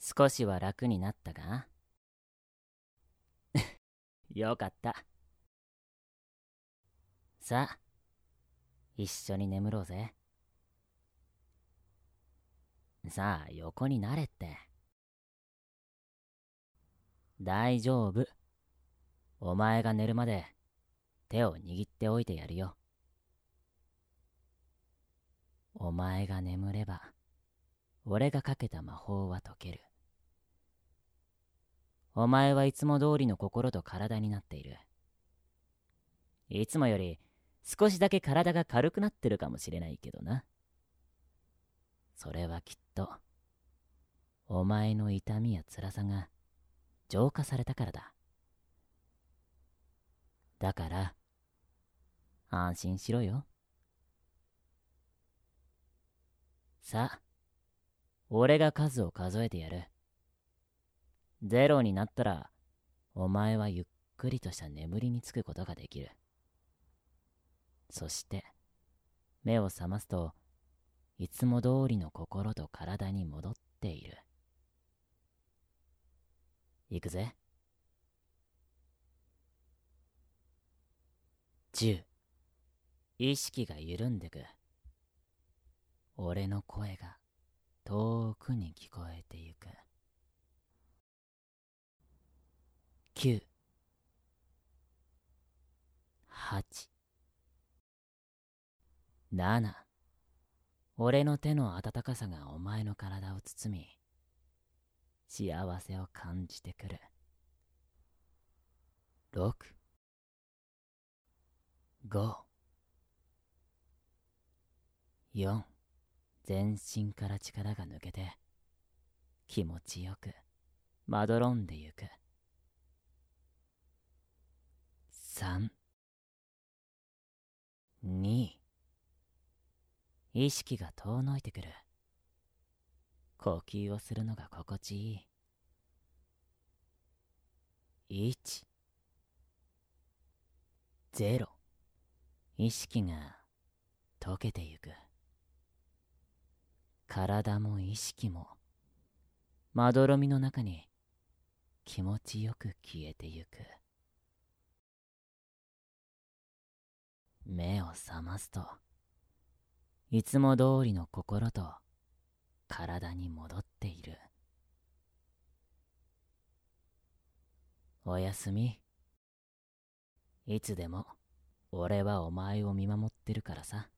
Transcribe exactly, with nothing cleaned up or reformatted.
少しは楽になったか？よかった。さあ、一緒に眠ろうぜ。さあ、横になれって。大丈夫。お前が寝るまで手を握っておいてやるよ。お前が眠れば、俺がかけた魔法は解ける。お前はいつも通りの心と体になっている。いつもより少しだけ体が軽くなってるかもしれないけどな。それはきっと、お前の痛みや辛さが浄化されたからだ。だから、安心しろよ。さあ、俺が数を数えてやる。ゼロになったら、お前はゆっくりとした眠りにつくことができる。そして、目を覚ますと、いつも通りの心と体に戻っている。いくぜ。じゅう。意識が緩んでく。俺の声が遠くに聞こえてゆく。きゅう。はち。なな。俺の手の温かさがお前の体を包み、幸せを感じてくる。ろく。ご。よん。全身から力が抜けて、気持ちよく、まどろんでゆく。さん。に。意識が遠のいてくる。呼吸をするのが心地いい。いち。ゼロ。意識が溶けてゆく。体も意識もまどろみの中に気持ちよく消えてゆく。目を覚ますと、いつも通りの心と体に戻っている。おやすみ。いつでも俺はお前を見守ってるからさ。